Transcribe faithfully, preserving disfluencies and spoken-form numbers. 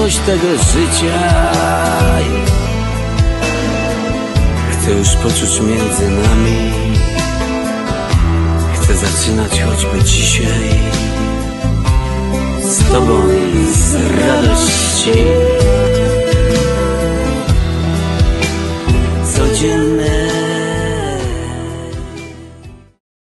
miłość tego życia. Chcę już poczuć między nami, chcę zaczynać choćby dzisiaj z tobą z radości.